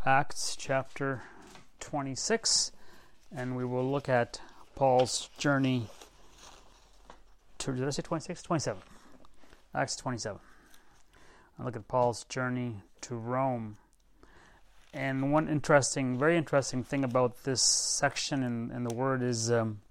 Acts chapter 26, and we will look at Paul's journey to, did I say 26? 27. Acts 27. I'll look at Paul's journey to Rome. And one very interesting thing about this section in the Word is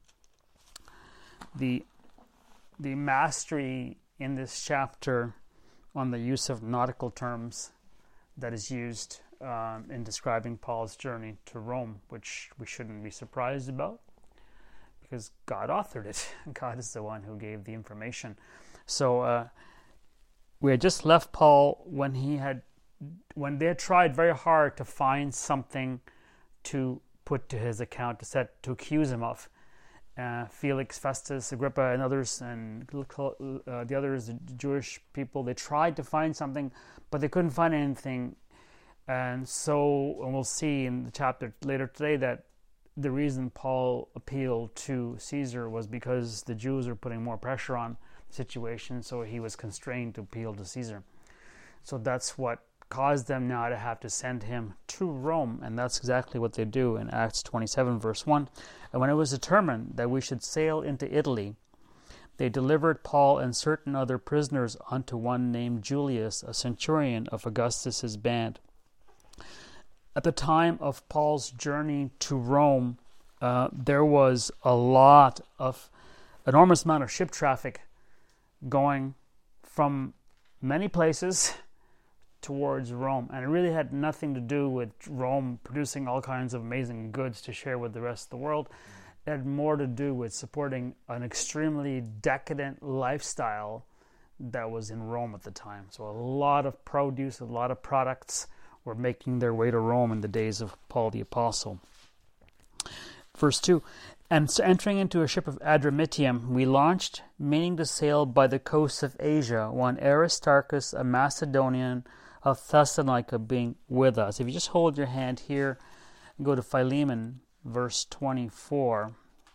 the mastery in this chapter on the use of nautical terms that is used in describing Paul's journey to Rome, which we shouldn't be surprised about because God authored it. God is the one who gave the information. So we had just left Paul when they had tried very hard to find something to put to his account, to accuse him of. Felix, Festus, Agrippa, and others, and the others, the Jewish people, they tried to find something, but they couldn't find anything. And we'll see in the chapter later today that the reason Paul appealed to Caesar was because the Jews were putting more pressure on the situation, so he was constrained to appeal to Caesar. So that's what caused them now to have to send him to Rome, and that's exactly what they do in Acts 27 verse 1. And when it was determined that we should sail into Italy, they delivered Paul and certain other prisoners unto one named Julius, a centurion of Augustus's band. At the time of Paul's journey to Rome, there was enormous amount of ship traffic going from many places towards Rome, and it really had nothing to do with Rome producing all kinds of amazing goods to share with the rest of the world. It had more to do with supporting an extremely decadent lifestyle that was in Rome at the time. So a lot of produce, a lot of products were making their way to Rome in the days of Paul the Apostle. Verse 2, and so entering into a ship of Adramyttium, we launched, meaning to sail by the coast of Asia, one Aristarchus, a Macedonian of Thessalonica, being with us. If you just hold your hand here and go to Philemon, verse 24.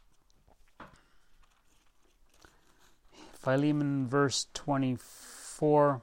Philemon, verse 24.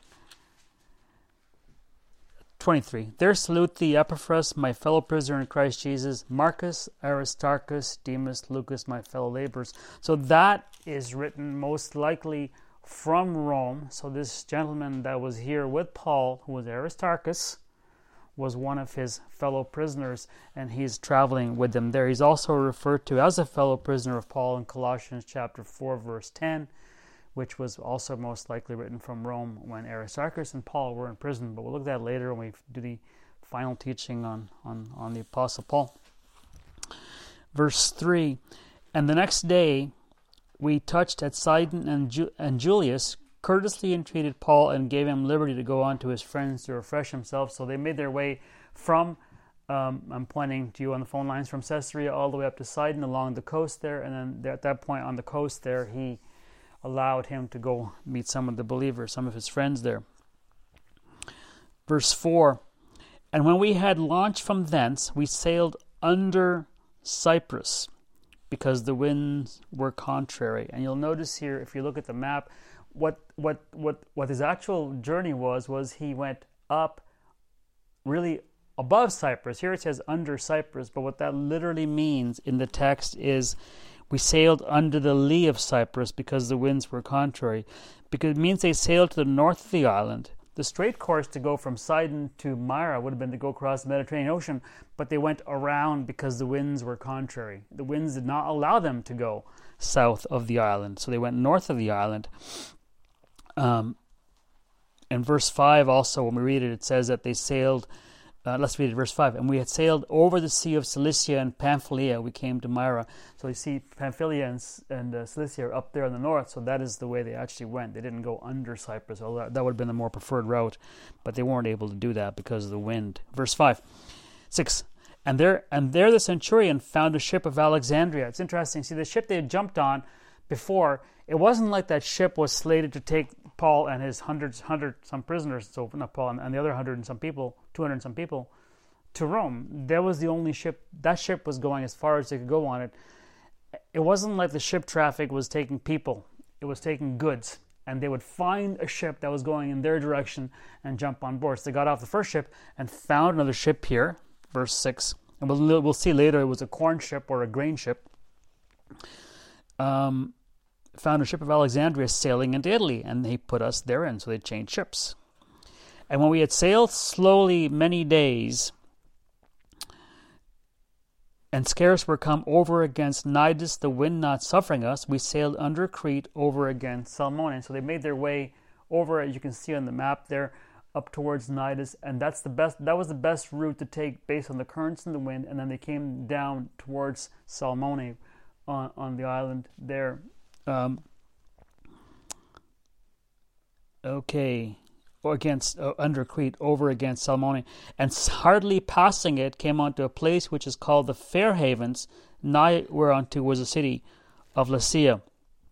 23. There salute thee, Epaphras, my fellow prisoner in Christ Jesus, Marcus, Aristarchus, Demas, Lucas, my fellow laborers. So that is written most likely from Rome. So this gentleman that was here with Paul, who was Aristarchus, was one of his fellow prisoners, and he's traveling with them there. He's also referred to as a fellow prisoner of Paul in Colossians chapter 4, verse 10, which was also most likely written from Rome when Aristarchus and Paul were in prison. But we'll look at that later when we do the final teaching on the Apostle Paul. Verse 3, and the next day we touched at Sidon, and Julius courteously entreated Paul and gave him liberty to go on to his friends to refresh himself. So they made their way from, I'm pointing to you on the phone lines, from Caesarea all the way up to Sidon along the coast there. And then at that point on the coast there, he allowed him to go meet some of the believers, some of his friends there. Verse 4, and when we had launched from thence, we sailed under Cyprus, because the winds were contrary. And you'll notice here, if you look at the map, what his actual journey was he went up really above Cyprus. Here it says under Cyprus, but what that literally means in the text is we sailed under the lee of Cyprus because the winds were contrary. Because it means they sailed to the north of the island. The straight course to go from Sidon to Myra would have been to go across the Mediterranean Ocean, but they went around because the winds were contrary. The winds did not allow them to go south of the island, so they went north of the island. In verse 5 also, when we read it, it says that they sailed, let's read it, verse 5, and we had sailed over the sea of Cilicia and Pamphylia, we came to Myra. So you see Pamphylia and Cilicia are up there in the north, so that is the way they actually went. They didn't go under Cyprus, although that would have been the more preferred route, but they weren't able to do that because of the wind. Verse 6, and there the centurion found a ship of Alexandria. It's interesting, see the ship they had jumped on before, it wasn't like that ship was slated to take Paul and his 100 some prisoners, so not Paul and the other 100 and some people, 200 and some people, to Rome. That was the only ship. That ship was going as far as they could go on it. It wasn't like the ship traffic was taking people. It was taking goods. and they would find a ship that was going in their direction and jump on board. So they got off the first ship and found another ship here, verse 6. And we'll see later it was a corn ship or a grain ship. Found a ship of Alexandria sailing into Italy, and they put us therein, so they changed ships. And when we had sailed slowly many days, and scarce were come over against Cnidus, the wind not suffering us, we sailed under Crete over against Salmone. So they made their way over, as you can see on the map there, up towards Cnidus, and that was the best route to take based on the currents and the wind. And then they came down towards Salmone on the island there. Under Crete, over against Salmone, and hardly passing it, came unto a place which is called the Fair Havens, nigh whereunto was a city of Lasea.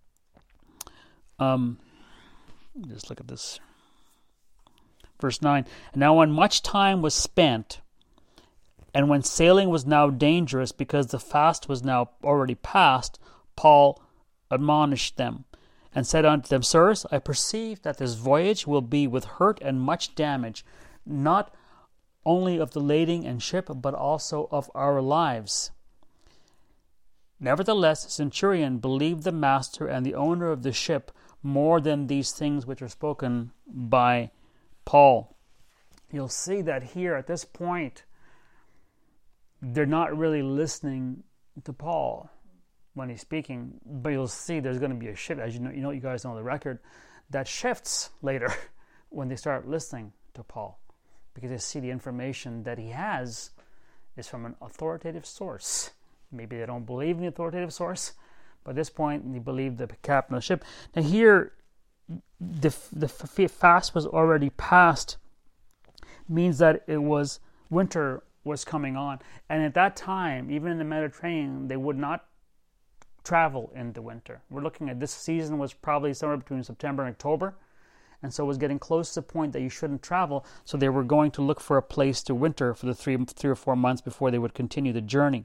Just look at this. Verse 9, and now when much time was spent, and when sailing was now dangerous, because the fast was now already past, Paul admonished them, and said unto them, Sirs, I perceive that this voyage will be with hurt and much damage, not only of the lading and ship, but also of our lives. Nevertheless, the centurion believed the master and the owner of the ship more than these things which are spoken by Paul. You'll see that here at this point, they're not really listening to Paul when he's speaking, but you'll see there's going to be a shift, as you guys know the record, that shifts later when they start listening to Paul, because they see the information that he has is from an authoritative source. Maybe they don't believe in the authoritative source, but at this point they believe the captain of the ship. Now here, the fast was already past, means that it was winter was coming on, and at that time, even in the Mediterranean, they would not travel in the winter. We're looking at this season was probably somewhere between September and October, and so it was getting close to the point that you shouldn't travel, so they were going to look for a place to winter for the three or 4 months before they would continue the journey.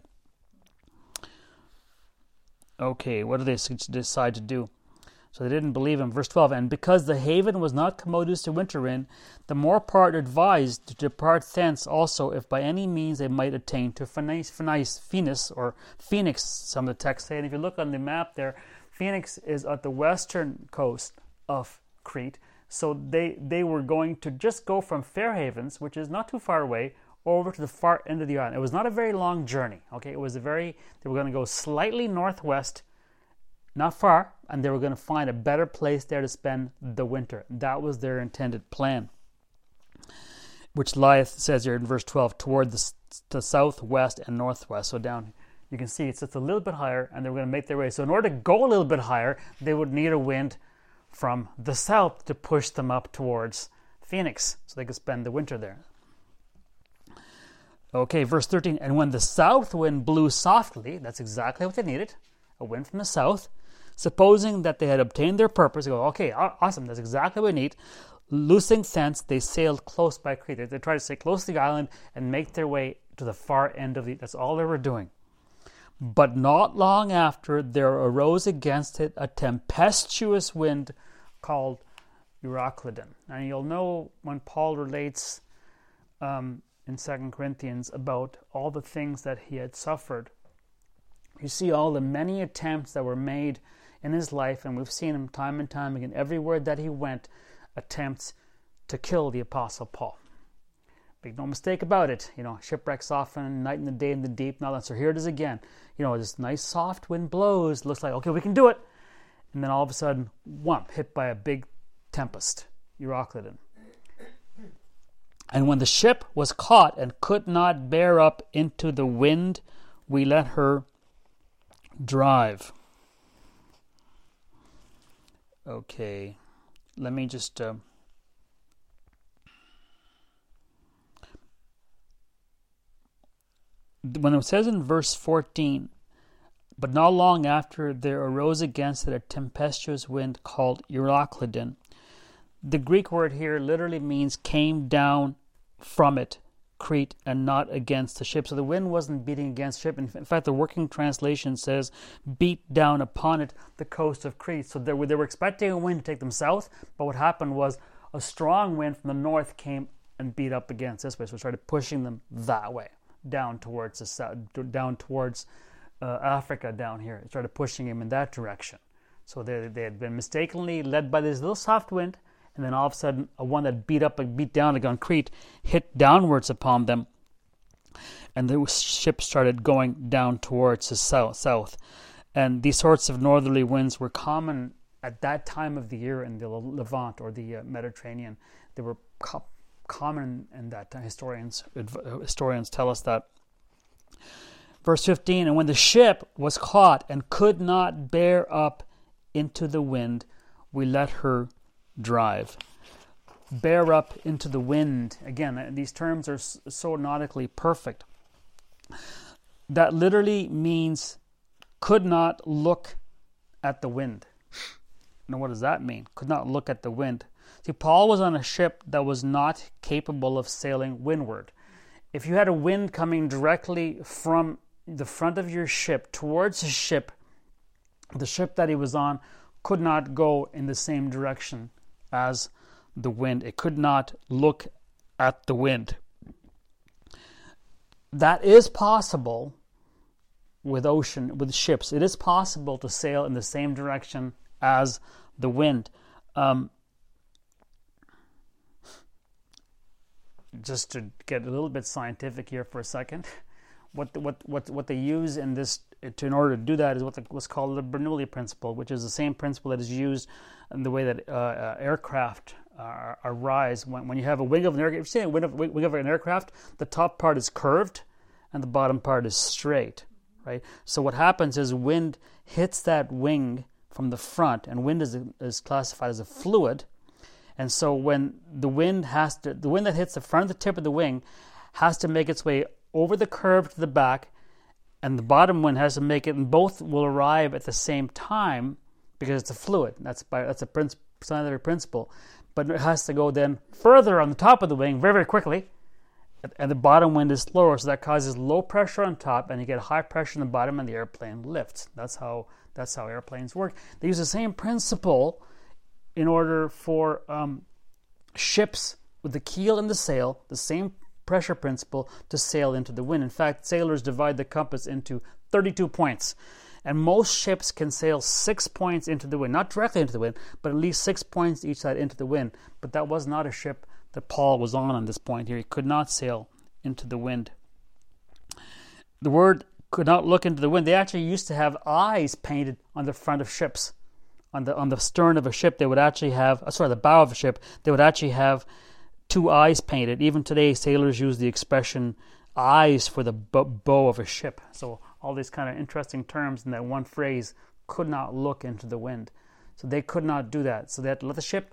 Okay, what do they decide to do? So they didn't believe him. Verse 12, and because the haven was not commodious to winter in, the more part advised to depart thence also, if by any means they might attain to Phoenix, or Phoenix, some of the texts say. And if you look on the map there, Phoenix is at the western coast of Crete. So they were going to just go from Fair Havens, which is not too far away, over to the far end of the island. It was not a very long journey. Okay, they were going to go slightly northwest, not far, and they were going to find a better place there to spend the winter. That was their intended plan, which lieth, says here in verse 12, toward the southwest and northwest. So down, you can see it's just a little bit higher, and they were going to make their way. So in order to go a little bit higher, they would need a wind from the south to push them up towards Phoenix, so they could spend the winter there. Okay, verse 13, and when the south wind blew softly, that's exactly what they needed, a wind from the south, supposing that they had obtained their purpose, they go, okay, awesome, that's exactly what we need. Loosing thence, they sailed close by Crete. They tried to stay close to the island and make their way to the far end of that's all they were doing. But not long after, there arose against it a tempestuous wind called Euroclydon. And you'll know when Paul relates in 2 Corinthians about all the things that he had suffered. You see all the many attempts that were made in his life, and we've seen him time and time again, everywhere that he went, attempts to kill the Apostle Paul. Make no mistake about it. Shipwrecks often, night and the day in the deep, and all that. So here it is again. This nice soft wind blows, looks like, okay, we can do it. And then all of a sudden, whump, hit by a big tempest, Euroclydon. And when the ship was caught and could not bear up into the wind, we let her drive. Okay, let me just when it says in verse 14, but not long after there arose against it a tempestuous wind called Euroclydon. The Greek word here literally means came down from it Crete and not against the ship. So the wind wasn't beating against the ship. In fact, the working translation says, beat down upon it the coast of Crete. So they were expecting a wind to take them south, but what happened was a strong wind from the north came and beat up against this way. So it started pushing them that way, down towards the south, down towards Africa down here. It started pushing him in that direction. So they had been mistakenly led by this little soft wind, and then all of a sudden, one that beat down on Crete hit downwards upon them, and the ship started going down towards the south. And these sorts of northerly winds were common at that time of the year in the Levant or the Mediterranean. They were common in that time. Historians tell us that. Verse 15, and when the ship was caught and could not bear up into the wind, we let her drive. Bear up into the wind. Again, these terms are so nautically perfect. That literally means could not look at the wind. Now, what does that mean? Could not look at the wind. See, Paul was on a ship that was not capable of sailing windward. If you had a wind coming directly from the front of your ship towards the ship that he was on could not go in the same direction as the wind. It could not look at the wind. That is possible with ships. It is possible to sail in the same direction as the wind. Just to get a little bit scientific here for a second, what they use in this in order to do that is what's called the Bernoulli principle, which is the same principle that is used in the way that aircraft rise. When you have a wing of an aircraft, if you see a wing of an aircraft, the top part is curved and the bottom part is straight, right? So what happens is wind hits that wing from the front, and wind is classified as a fluid. And so when the wind that hits the front of the tip of the wing has to make its way over the curve to the back, and the bottom wind has to make it, and both will arrive at the same time because it's a fluid. That's a scientific principle. But it has to go then further on the top of the wing very, very quickly, and the bottom wind is slower, so that causes low pressure on top, and you get high pressure on the bottom, and the airplane lifts. That's how airplanes work. They use the same principle in order for ships with the keel and the sail, the same pressure principle, to sail into the wind. In fact, sailors divide the compass into 32 points. And most ships can sail 6 points into the wind. Not directly into the wind, but at least 6 points each side into the wind. But that was not a ship that Paul was on this point here. He could not sail into the wind. The word could not look into the wind. They actually used to have eyes painted on the front of ships. On the stern of a ship, they would actually have, the bow of a ship, they would actually have 2 eyes painted. Even today, sailors use the expression eyes for the bow of a ship. So all these kind of interesting terms in that one phrase, could not look into the wind. So they could not do that. So they had to let the ship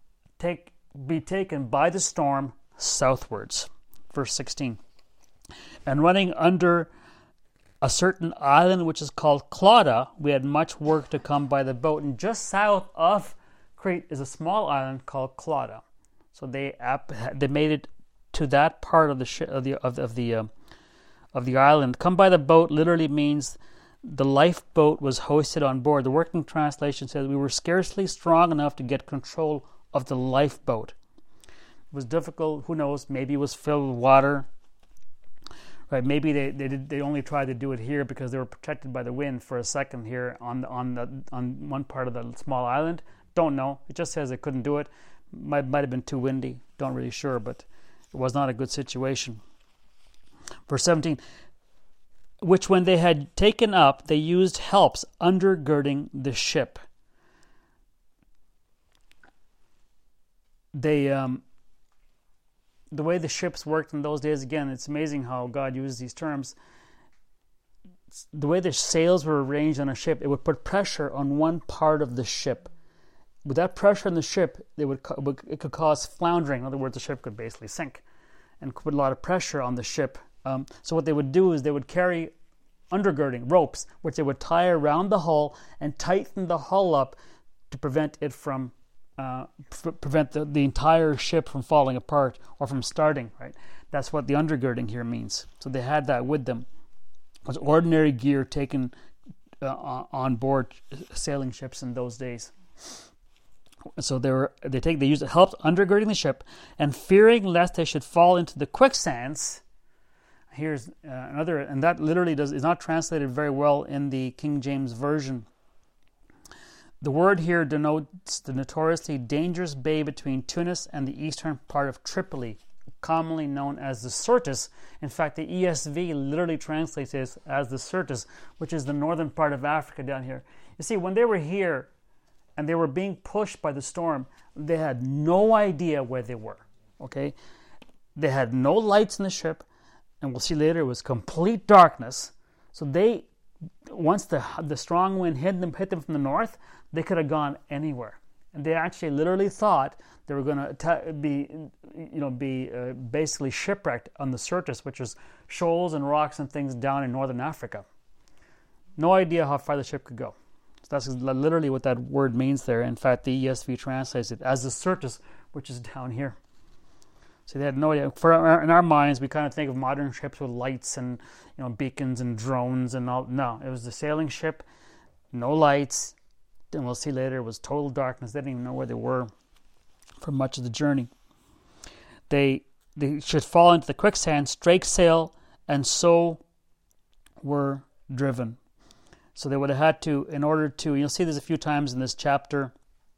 be taken by the storm southwards. Verse 16. And running under a certain island which is called Clauda, we had much work to come by the boat. And just south of Crete is a small island called Clauda. So they made it to that part of the island. Come by the boat literally means the lifeboat was hoisted on board. The working translation says we were scarcely strong enough to get control of the lifeboat. It was difficult. Who knows? Maybe it was filled with water. Right? Maybe they only tried to do it here because they were protected by the wind for a second here on one part of the small island. Don't know. It just says they couldn't do it. Might have been too windy. Don't really sure, but it was not a good situation. Verse 17, which when they had taken up, they used helps undergirding the ship. The way the ships worked in those days, again, it's amazing how God used these terms. The way the sails were arranged on a ship, it would put pressure on one part of the ship. With that pressure on the ship, it could cause floundering. In other words, the ship could basically sink and put a lot of pressure on the ship. So what they would do is they would carry undergirding ropes, which they would tie around the hull and tighten the hull up to prevent it from prevent the entire ship from falling apart or from starting. Right That's what the undergirding here means. So they had that with them. It was ordinary gear taken on board sailing ships in those days. So they used it, helped undergirding the ship, and fearing lest they should fall into the quicksands. Here's another, and that literally is not translated very well in the King James Version. The word here denotes the notoriously dangerous bay between Tunis and the eastern part of Tripoli, commonly known as the Syrtis. In fact, the ESV literally translates it as the Syrtis, which is the northern part of Africa down here. You see, when they were here and they were being pushed by the storm, they had no idea where they were. Okay, they had no lights in the ship, and we'll see later it was complete darkness. So once the strong wind hit them from the north, they could have gone anywhere, and they actually literally thought they were going to be basically shipwrecked on the Syrtis, which is shoals and rocks and things down in northern Africa. No idea how far the ship could go. So that's literally what that word means there. In fact, the ESV translates it as the Syrtis, which is down here. So they had no idea. In our minds, we kind of think of modern ships with lights and beacons and drones and all. No, it was the sailing ship, no lights. And we'll see later, it was total darkness. They didn't even know where they were for much of the journey. They should fall into the quicksand, strake sail, and so were driven. So they would have had to, in order to, you'll see this a few times in this chapter,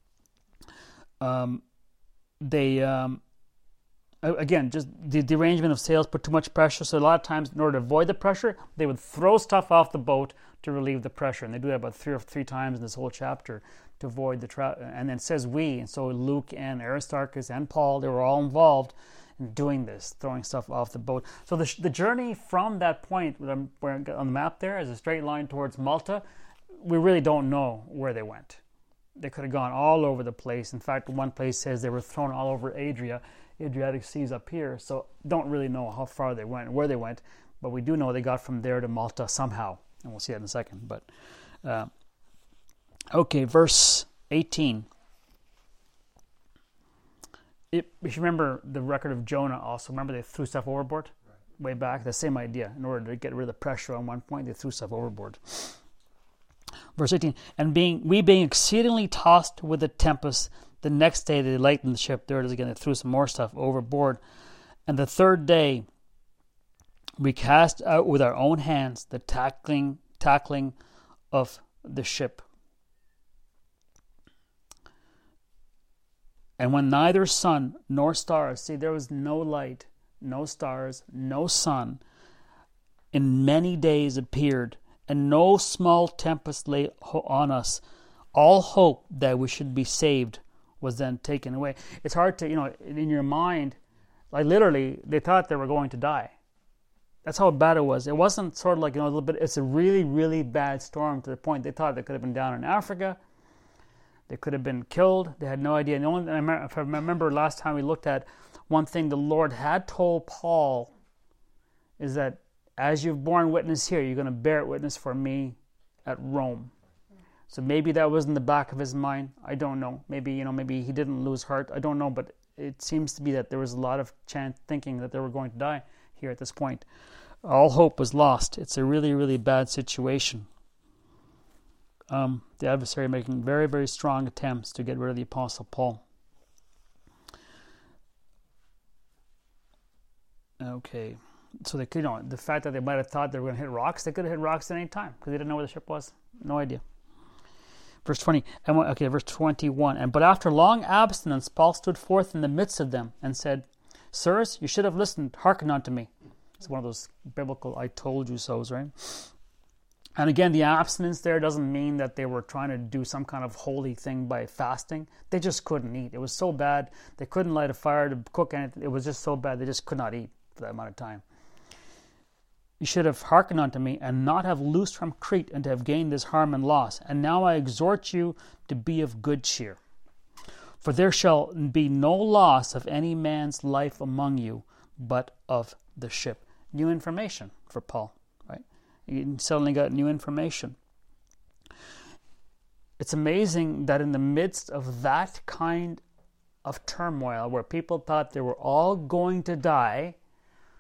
again, just the derangement of sails put too much pressure. So a lot of times, in order to avoid the pressure, they would throw stuff off the boat to relieve the pressure. And they do that about three times in this whole chapter to avoid the and then it says we. And so Luke and Aristarchus and Paul, they were all involved in doing this, throwing stuff off the boat. So the journey from that point, where on the map there, is a straight line towards Malta. We really don't know where they went. They could have gone all over the place. In fact, one place says they were thrown all over Adriatic Seas up here. So don't really know how far they went, where they went. But we do know they got from there to Malta somehow. And we'll see that in a second. But okay, verse 18. If you remember the record of Jonah also, remember they threw stuff overboard? Right. Way back, the same idea. In order to get rid of the pressure on one point, they threw stuff overboard. Verse 18, and we being exceedingly tossed with a tempest, the next day they lightened the ship. There it is again, they threw some more stuff overboard. And the third day, we cast out with our own hands the tackling of the ship. And when neither sun nor stars, see, there was no light, no stars, no sun, in many days appeared, and no small tempest lay on us, all hope that we should be saved was then taken away. It's hard to, in your mind, like literally, they thought they were going to die. That's how bad it was. It wasn't sort of like, a little bit, it's a really, really bad storm to the point they thought they could have been down in Africa. They could have been killed. They had no idea. And the only, if I remember last time we looked at, one thing the Lord had told Paul is that as you've borne witness here, you're going to bear witness for me at Rome. So maybe that was in the back of his mind. I don't know. Maybe, maybe he didn't lose heart. I don't know. But it seems to be that there was a lot of thinking that they were going to die here at this point. All hope was lost. It's a really, really bad situation. The adversary making very, very strong attempts to get rid of the Apostle Paul. Okay. So they could, the fact that they might have thought they were going to hit rocks, they could have hit rocks at any time because they didn't know where the ship was. No idea. Verse 20. Verse 21. But after long abstinence, Paul stood forth in the midst of them and said, Sirs, you should have listened, hearkened unto me. It's one of those biblical I told you so's, right? And again, the abstinence there doesn't mean that they were trying to do some kind of holy thing by fasting. They just couldn't eat. It was so bad. They couldn't light a fire to cook anything. It was just so bad. They just could not eat for that amount of time. You should have hearkened unto me, and not have loosed from Crete, and to have gained this harm and loss. And now I exhort you to be of good cheer. For there shall be no loss of any man's life among you, but of the ship. New information for Paul, right? He suddenly got new information. It's amazing that in the midst of that kind of turmoil, where people thought they were all going to die,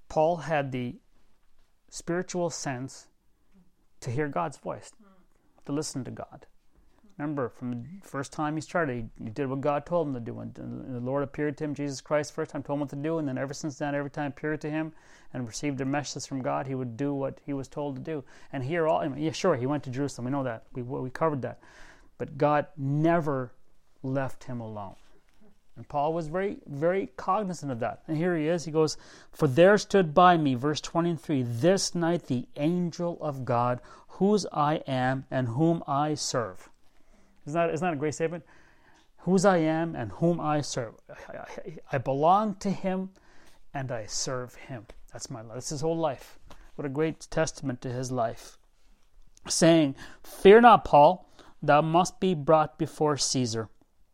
Paul had the spiritual sense to hear God's voice, to listen to God. Remember, from the first time he started, he did what God told him to do. And the Lord appeared to him, Jesus Christ, first time told him what to do. And then ever since then, every time appeared to him and received a message from God, he would do what he was told to do. And here, sure, he went to Jerusalem. We know that. We covered that. But God never left him alone. And Paul was very, very cognizant of that. And here he is. He goes, "For there stood by me," verse 23, "this night the angel of God, whose I am and whom I serve." Isn't that a great statement? Whose I am and whom I serve. I belong to him and I serve him. That's my life. That's his whole life. What a great testament to his life. Saying, "Fear not, Paul, thou must be brought before Caesar."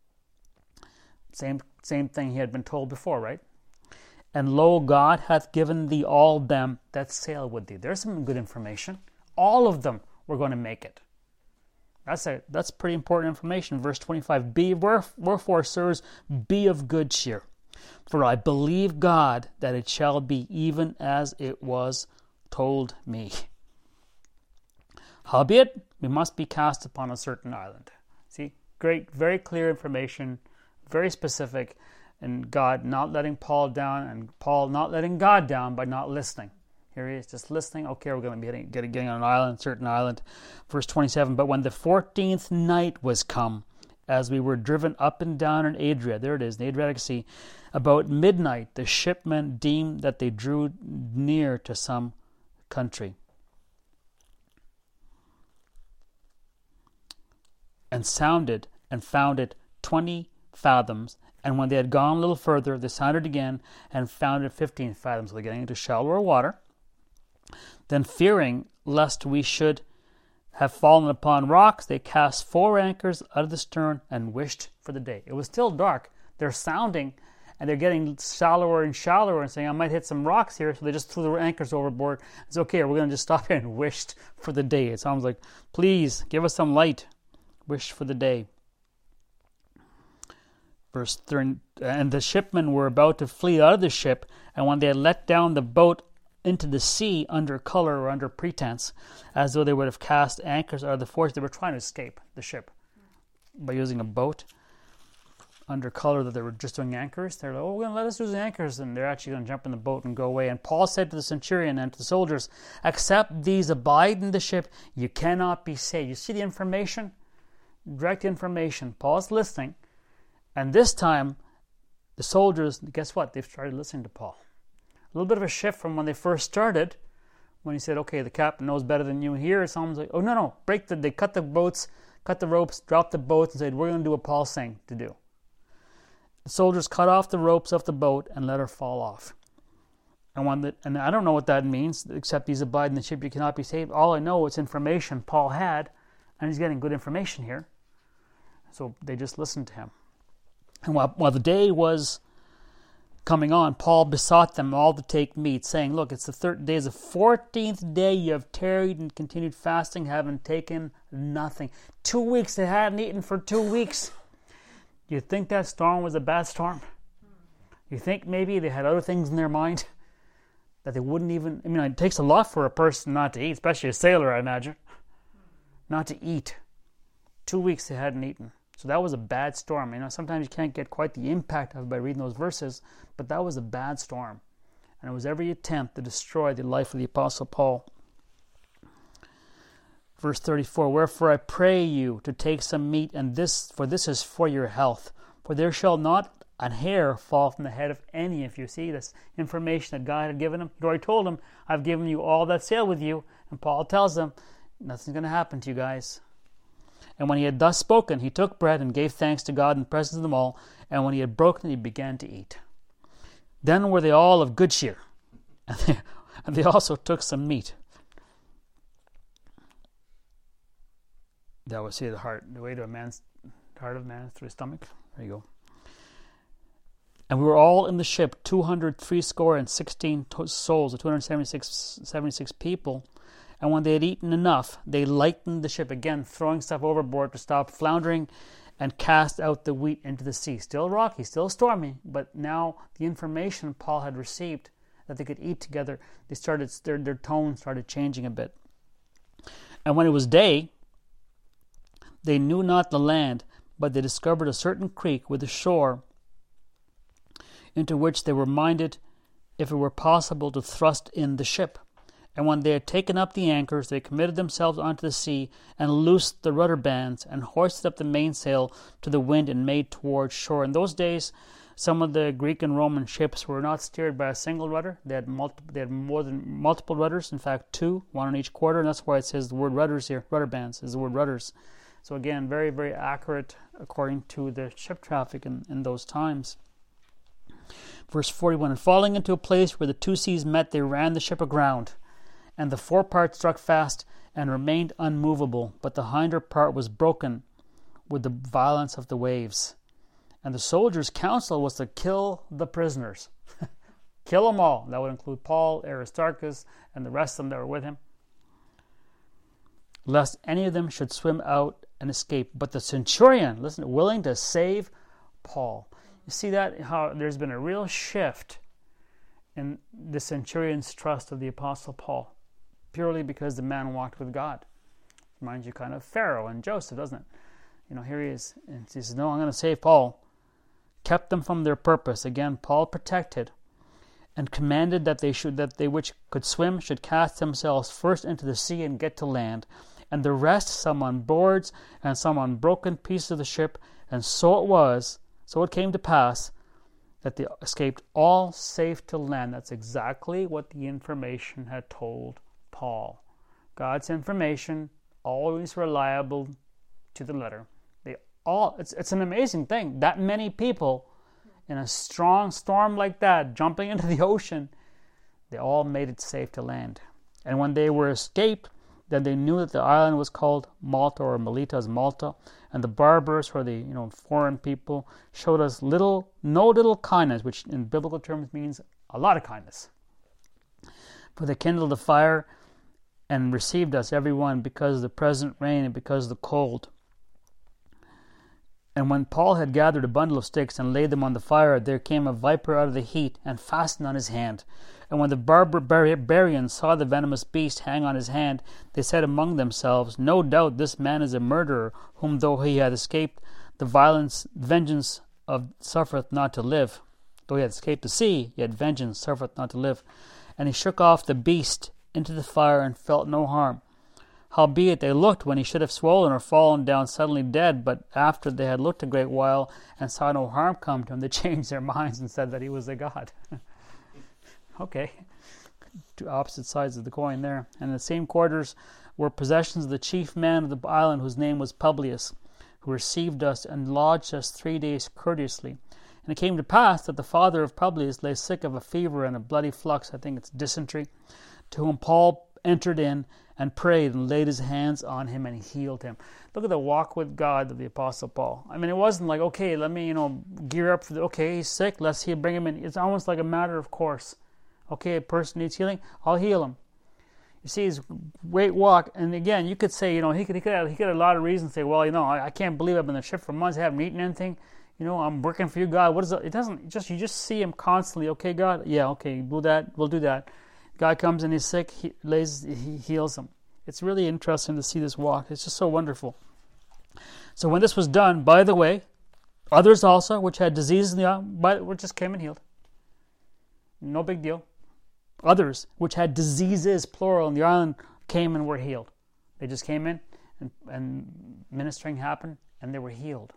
Same thing he had been told before, right? "And lo, God hath given thee all them that sail with thee." There's some good information. All of them were going to make it. That's pretty important information. Verse 25, "Wherefore, sirs, be of good cheer. For I believe God that it shall be even as it was told me. Howbeit, we must be cast upon a certain island." See, great, very clear information, very specific, and God not letting Paul down, and Paul not letting God down by not listening. Here he is, just listening. Okay, we're going to be getting on an island, a certain island. Verse 27, "But when the 14th night was come, as we were driven up and down in Adria," there it is, the Adriatic Sea, "about midnight the shipmen deemed that they drew near to some country. And sounded, and found it 20 fathoms. And when they had gone a little further, they sounded again, and found it 15 fathoms." So they're getting into shallower water. "Then fearing lest we should have fallen upon rocks, they cast 4 anchors out of the stern and wished for the day." It was still dark. They're sounding, and they're getting shallower and shallower and saying, "I might hit some rocks here." So they just threw the anchors overboard. It's okay, we're going to just stop here, and wished for the day. It sounds like, please, give us some light. Wished for the day. Verse 30, "And the shipmen were about to flee out of the ship, and when they had let down the boat into the sea under color or under pretense, as though they would have cast anchors out of the force," they were trying to escape the ship by using a boat under color that they were just doing anchors. They're like, "Oh, we're going to let us use the anchors," and they're actually going to jump in the boat and go away. And Paul said to the centurion and to the soldiers, "Except these abide in the ship, you cannot be saved." You see the information? Direct information. Paul's listening. And this time, the soldiers, guess what? They've started listening to Paul. A little bit of a shift from when they first started, when he said, "Okay, the captain knows better than you." Here it sounds like, "Oh, no, they cut the boats, cut the ropes, dropped the boats, and said, we're going to do what Paul's saying to do." The soldiers cut off the ropes of the boat and let her fall off. And I don't know what that means, except these abide in the ship, you cannot be saved. All I know is information Paul had, and he's getting good information here. So they just listened to him. And while the day was coming on, Paul besought them all to take meat, saying, "Look, it's the 3rd day, the 14th day you have tarried and continued fasting, having taken nothing." 2 weeks, they hadn't eaten for 2 weeks. You think that storm was a bad storm? You think maybe they had other things in their mind that they wouldn't even... it takes a lot for a person not to eat, especially a sailor, I imagine. Not to eat. 2 weeks they hadn't eaten. So that was a bad storm. Sometimes you can't get quite the impact of it by reading those verses, but that was a bad storm. And it was every attempt to destroy the life of the Apostle Paul. Verse 34, "Wherefore I pray you to take some meat, for this is for your health. For there shall not an hair fall from the head of any of you." See, this information that God had given him. He'd already told him, "I've given you all that sail with you." And Paul tells them, nothing's going to happen to you guys. "And when he had thus spoken, he took bread and gave thanks to God in the presence of them all. And when he had broken it, he began to eat. Then were they all of good cheer, and they also took some meat." That was, see, the way to the heart of man is through his stomach. There you go. "And we were all in the ship, 216 souls, or 276 people. And when they had eaten enough, they lightened the ship," again throwing stuff overboard to stop floundering, "and cast out the wheat into the sea." Still rocky, still stormy, but now the information Paul had received that they could eat together, their tone started changing a bit. And when it was day, they knew not the land, but they discovered a certain creek with a shore, into which they were minded, if it were possible, to thrust in the ship. And when they had taken up the anchors, they committed themselves unto the sea, and loosed the rudder bands, and hoisted up the mainsail to the wind, and made towards shore. In those days, some of the Greek and Roman ships were not steered by a single rudder. They had more than multiple rudders. In fact, two, one on each quarter, and that's why it says the word rudders here. Rudder bands is the word rudders. So again, very, very accurate according to the ship traffic in those times. Verse 41, and falling into a place where the two seas met, they ran the ship aground, and the forepart struck fast and remained unmovable, but the hinder part was broken with the violence of the waves. And the soldiers' counsel was to kill the prisoners. Kill them all. That would include Paul, Aristarchus, and the rest of them that were with him, lest any of them should swim out and escape. But the centurion, listen, willing to save Paul. You see that? How there's been a real shift in the centurion's trust of the Apostle Paul, purely because the man walked with God. Reminds you kind of Pharaoh and Joseph, doesn't it? Here he is, and he says, no, I'm going to save Paul. Kept them from their purpose. Again, Paul protected and commanded that they which could swim should cast themselves first into the sea and get to land, and the rest some on boards and some on broken pieces of the ship. And so it came to pass that they escaped all safe to land. That's exactly what the information had told Paul. God's information, always reliable to the letter. It's an amazing thing. That many people in a strong storm like that, jumping into the ocean, they all made it safe to land. And when they were escaped, then they knew that the island was called Malta, or Melita as Malta. And the barbers, or the foreign people, showed us no little kindness, which in biblical terms means a lot of kindness. For they kindled a fire and received us, every one, because of the present rain and because of the cold. And when Paul had gathered a bundle of sticks and laid them on the fire, there came a viper out of the heat and fastened on his hand. And when the barbarians saw the venomous beast hang on his hand, they said among themselves, no doubt this man is a murderer, whom though he had escaped the vengeance of suffereth not to live. Though he had escaped the sea, yet vengeance suffereth not to live. And he shook off the beast into the fire and felt no harm. Howbeit they looked when he should have swollen or fallen down suddenly dead, but after they had looked a great while and saw no harm come to him, they changed their minds and said that he was a god. Okay, two opposite sides of the coin there. And in the same quarters were possessions of the chief man of the island, whose name was Publius, who received us and lodged us 3 days courteously. And it came to pass that the father of Publius lay sick of a fever and a bloody flux, I think it's dysentery, to whom Paul entered in and prayed and laid his hands on him and he healed him. Look at the walk with God of the Apostle Paul. I mean, it wasn't like, okay, let me, gear up for he's sick, let's bring him in. It's almost like a matter of course. Okay, a person needs healing, I'll heal him. You see his great walk, and again, you could say, he could have a lot of reasons to say, well, I can't believe I've been on the ship for months, I haven't eaten anything. I'm working for you, God. What is it? It doesn't you just see him constantly. Okay, God, yeah, okay, we'll do that. God comes and he's sick, he heals him. It's really interesting to see this walk. It's just so wonderful. So when this was done, by the way, others also, which had diseases in the eye, just came and healed. No big deal. Others, which had diseases, plural, in the island, came and were healed. They just came in, and ministering happened, and they were healed.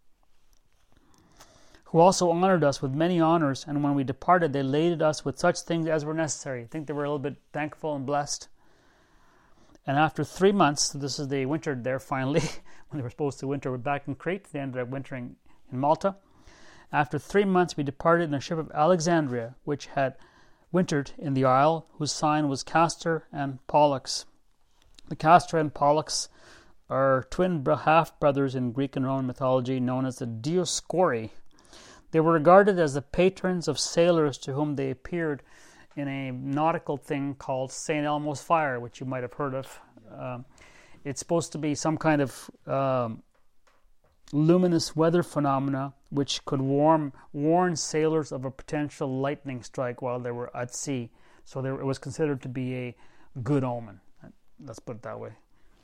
Who also honored us with many honors, and when we departed, they laded us with such things as were necessary. I think they were a little bit thankful and blessed. And after 3 months, they wintered there finally, when they were supposed to winter back in Crete. They ended up wintering in Malta. After 3 months, we departed in a ship of Alexandria, which had wintered in the isle, whose sign was Castor and Pollux. The Castor and Pollux are twin half-brothers in Greek and Roman mythology, known as the Dioscuri. They were regarded as the patrons of sailors, to whom they appeared in a nautical thing called St. Elmo's Fire, which you might have heard of. It's supposed to be some kind of luminous weather phenomena which could warn sailors of a potential lightning strike while they were at sea. So it was considered to be a good omen. Let's put it that way.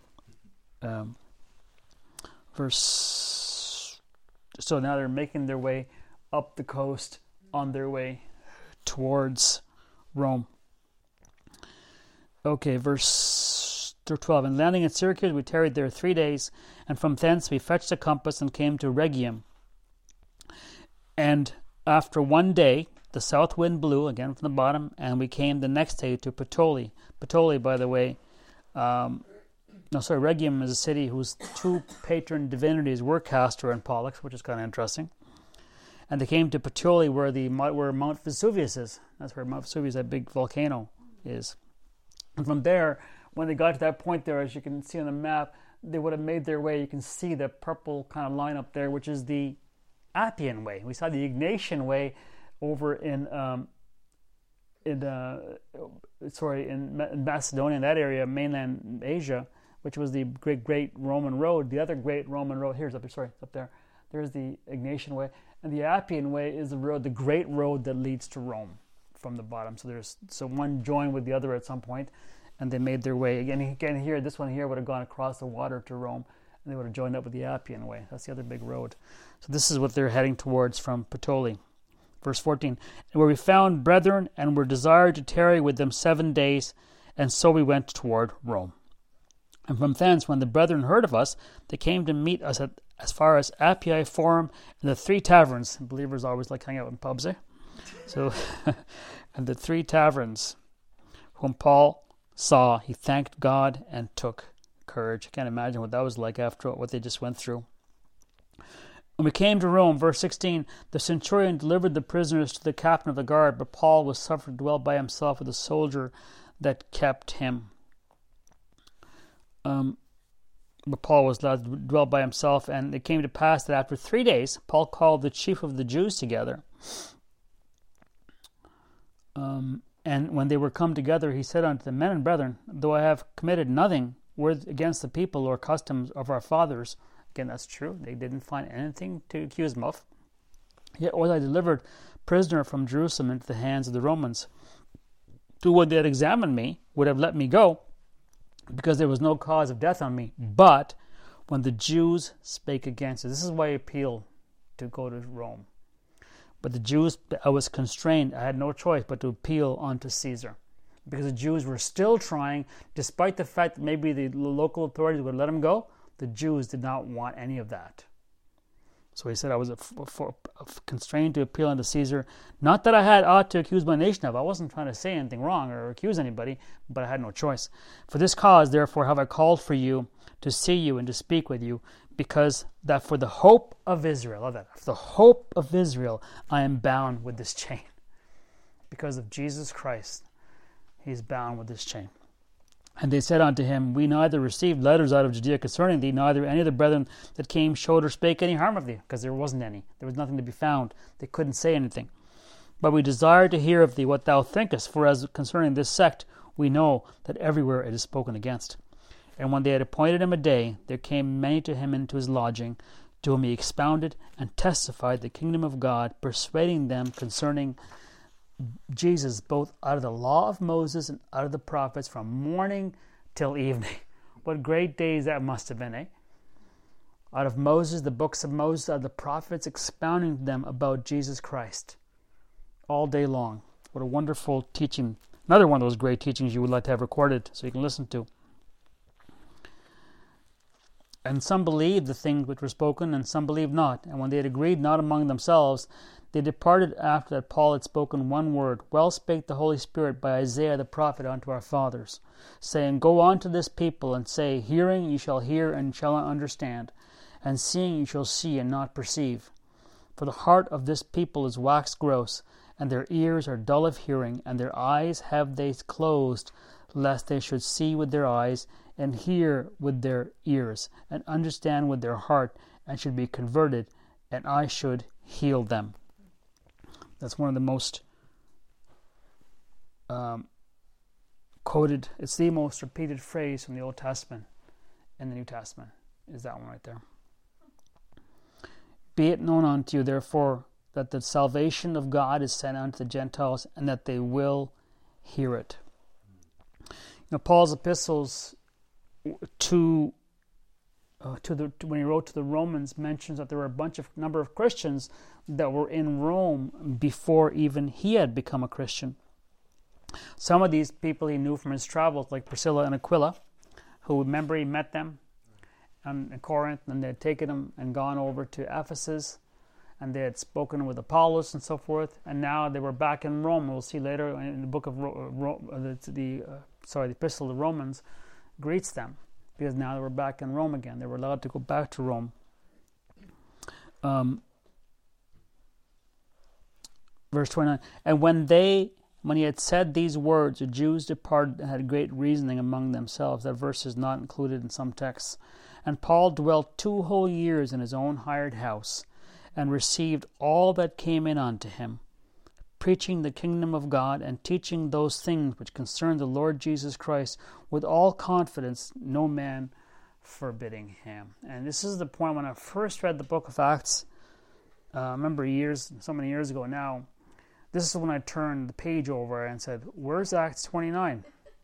So now they're making their way up the coast on their way towards Rome. Okay, verse 12. And landing at Syracuse, we tarried there 3 days, and from thence we fetched a compass and came to Rhegium. And after 1 day, the south wind blew, again from the bottom, and we came the next day to Puteoli. Puteoli, by the way, Rhegium is a city whose two patron divinities were Castor and Pollux, which is kind of interesting. And they came to Puteoli, where Mount Vesuvius is. That's where Mount Vesuvius, that big volcano, is. And from there, when they got to that point there, as you can see on the map, they would have made their way. You can see the purple kind of line up there, which is the Appian Way. We saw the Ignatian Way over in Macedonia, in that area, mainland Asia, which was the great Roman road. The other great Roman road, it's up there. There's the Ignatian Way. And the Appian Way is the great road that leads to Rome from the bottom. So one joined with the other at some point, and they made their way. Again here, this one here would have gone across the water to Rome, and they would have joined up with the Appian Way. That's the other big road. So this is what they're heading towards from Puteoli. Verse 14, and where we found brethren, and were desired to tarry with them 7 days, and so we went toward Rome. And from thence, when the brethren heard of us, they came to meet us as far as Appii Forum and the 3 taverns. Believers always like hanging out in pubs, eh? So, and the 3 taverns, whom Paul saw, he thanked God and took courage. I can't imagine what that was like after what they just went through. When we came to Rome, verse 16, the centurion delivered the prisoners to the captain of the guard, but Paul was suffered to dwell by himself with a soldier that kept him. But Paul was allowed to dwell by himself, and it came to pass that after 3 days, Paul called the chief of the Jews together. And when they were come together, he said unto the men and brethren, though I have committed nothing against the people or customs of our fathers, again, that's true, they didn't find anything to accuse him of, yet was I delivered prisoner from Jerusalem into the hands of the Romans, who, when they had examined me, would have let me go, because there was no cause of death on me. But when the Jews spake against it, this is why I appeal to go to Rome. But the Jews, I was constrained, I had no choice but to appeal unto Caesar. Because the Jews were still trying, despite the fact that maybe the local authorities would let him go, the Jews did not want any of that. So he said I was constrained to appeal unto Caesar. Not that I had aught to accuse my nation of. I wasn't trying to say anything wrong or accuse anybody, but I had no choice. For this cause, therefore, have I called for you to see you and to speak with you, because that for the hope of Israel, love that, for the hope of Israel, I am bound with this chain. Because of Jesus Christ, he is bound with this chain. And they said unto him, we neither received letters out of Judea concerning thee, neither any of the brethren that came showed or spake any harm of thee, because there wasn't any. There was nothing to be found. They couldn't say anything. But we desire to hear of thee what thou thinkest, for as concerning this sect, we know that everywhere it is spoken against. And when they had appointed him a day, there came many to him into his lodging, to whom he expounded and testified the kingdom of God, persuading them concerning Jesus, both out of the law of Moses and out of the prophets, from morning till evening. What great days that must have been, eh? Out of Moses, the books of Moses, out of the prophets, expounding to them about Jesus Christ all day long. What a wonderful teaching. Another one of those great teachings you would like to have recorded so you can listen to. And some believed the things which were spoken, and some believed not. And when they had agreed not among themselves, they departed after that Paul had spoken one word. Well spake the Holy Spirit by Isaiah the prophet unto our fathers, saying, go unto this people, and say, hearing ye shall hear and shall not understand, and seeing ye shall see and not perceive. For the heart of this people is waxed gross, and their ears are dull of hearing, and their eyes have they closed, lest they should see with their eyes, and hear with their ears, and understand with their heart, and should be converted, and I should heal them. That's one of the most quoted, it's the most repeated phrase from the Old Testament and the New Testament, is that one right there. Be it known unto you, therefore, that the salvation of God is sent unto the Gentiles, and that they will hear it. Paul's epistles when he wrote to the Romans, mentions that there were number of Christians that were in Rome before even he had become a Christian. Some of these people he knew from his travels, like Priscilla and Aquila, who, remember, he met them in Corinth, and they had taken him and gone over to Ephesus, and they had spoken with Apollos and so forth, and now they were back in Rome. We'll see later in the book of the Epistle of the Romans greets them, because now they were back in Rome again. They were allowed to go back to Rome. Verse 29, and when he had said these words, the Jews departed and had great reasoning among themselves. That verse is not included in some texts. And Paul dwelt 2 whole years in his own hired house, and received all that came in unto him, preaching the kingdom of God, and teaching those things which concern the Lord Jesus Christ, with all confidence, no man forbidding him. And this is the point when I first read the book of Acts, I remember so many years ago now, this is when I turned the page over and said, where's Acts 29?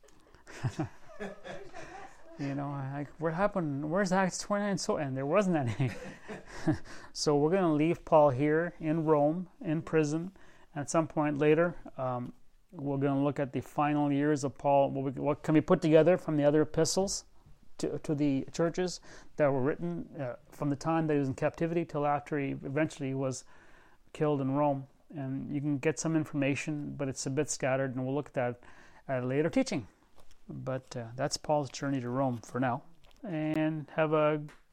What happened? Where's Acts 29? And there wasn't any. So we're going to leave Paul here in Rome, in prison. At some point later, we're going to look at the final years of Paul. What can be put together from the other epistles to the churches that were written from the time that he was in captivity till after he eventually was killed in Rome. And you can get some information, but it's a bit scattered, and we'll look at that at a later teaching. But that's Paul's journey to Rome for now. And have a